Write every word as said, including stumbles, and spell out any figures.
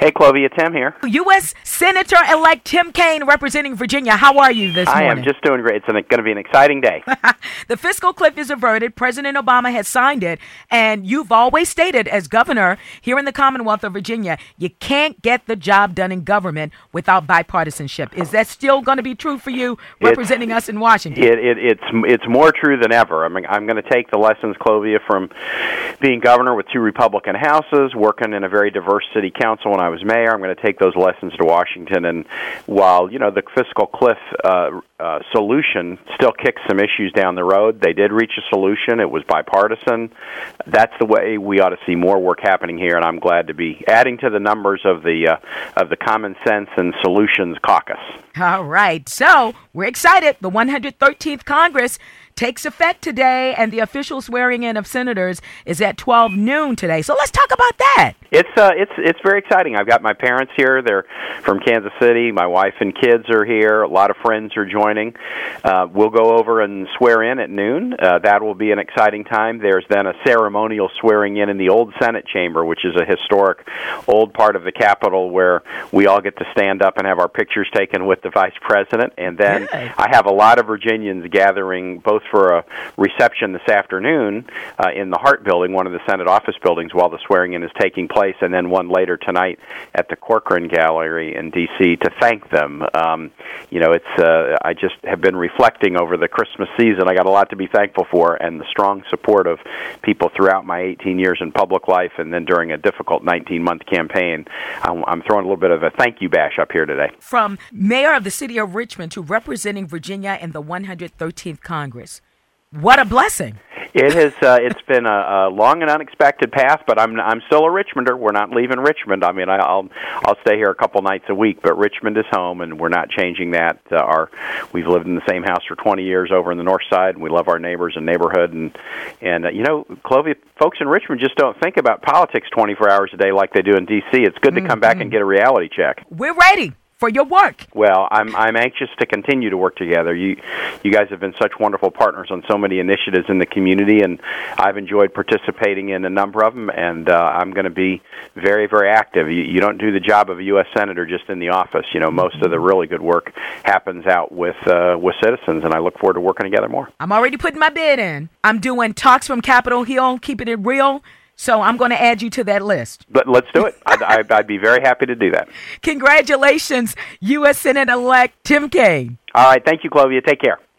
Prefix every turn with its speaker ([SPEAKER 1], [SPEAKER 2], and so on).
[SPEAKER 1] Hey, Clovia, Tim here.
[SPEAKER 2] U S Senator-elect Tim Kaine representing Virginia. How are you this
[SPEAKER 1] I
[SPEAKER 2] morning?
[SPEAKER 1] I am just doing great. It's going to be an exciting day.
[SPEAKER 2] The fiscal cliff is averted. President Obama has signed it. And you've always stated as governor here in the Commonwealth of Virginia, you can't get the job done in government without bipartisanship. Is that still going to be true for you representing
[SPEAKER 1] it's,
[SPEAKER 2] us in Washington?
[SPEAKER 1] It, it, it's it's more true than ever. I mean, I'm going to take the lessons, Clovia, from being governor with two Republican houses, working in a very diverse city council when I was mayor. I'm going to take those lessons to Washington. And while, you know, the fiscal cliff uh, uh, solution still kicks some issues down the road, they did reach a solution. It was bipartisan. That's the way we ought to see more work happening here, and I'm glad to be adding to the numbers of the uh, of the Common Sense and Solutions Caucus.
[SPEAKER 2] All right. So we're excited. The one hundred thirteenth Congress takes effect today, and the official swearing in of senators is at twelve noon today. So let's talk about that.
[SPEAKER 1] It's uh, it's it's very exciting. I've got my parents here. They're from Kansas City. My wife and kids are here. A lot of friends are joining. Uh, we'll go over and swear in at noon. Uh, that will be an exciting time. There's then a ceremonial swearing in in the old Senate chamber, which is a historic old part of the Capitol where we all get to stand up and have our pictures taken with the Vice President. And then
[SPEAKER 2] Good.
[SPEAKER 1] I have a lot of Virginians gathering both for a reception this afternoon uh, in the Hart Building, one of the Senate office buildings, while the swearing-in is taking place, and then one later tonight at the Corcoran Gallery in D C to thank them. Um, you know, it's uh, I just have been reflecting over the Christmas season. I got a lot to be thankful for, and the strong support of people throughout my eighteen years in public life, and then during a difficult nineteen-month campaign. I'm, I'm throwing a little bit of a thank you bash up here today.
[SPEAKER 2] From Mayor of the City of Richmond to representing Virginia in the one hundred thirteenth Congress. What a blessing.
[SPEAKER 1] It has. Uh, it's been a, a long and unexpected path, but I'm I'm still a Richmonder. We're not leaving Richmond. I mean, I, I'll I'll stay here a couple nights a week, but Richmond is home, and we're not changing that. Uh, our we've lived in the same house for twenty years over in the north side, and we love our neighbors and neighborhood. And and uh, you know, Clovia, folks in Richmond just don't think about politics twenty-four hours a day like they do in D C. It's good to mm-hmm. come back and get a reality check.
[SPEAKER 2] We're ready for your work.
[SPEAKER 1] Well, I'm I'm anxious to continue to work together. You you guys have been such wonderful partners on so many initiatives in the community, and I've enjoyed participating in a number of them, and uh, I'm going to be very, very active. You, you don't do the job of a U S Senator just in the office. You know, most of the really good work happens out with uh, with citizens, and I look forward to working together more.
[SPEAKER 2] I'm already putting my bid in. I'm doing talks from Capitol Hill, keeping it real. So I'm going to add you to that list.
[SPEAKER 1] But let's do it. I'd, I'd, I'd be very happy to do that.
[SPEAKER 2] Congratulations, U S Senate-elect Tim Kaine.
[SPEAKER 1] All right. Thank you, Clovia. Take care.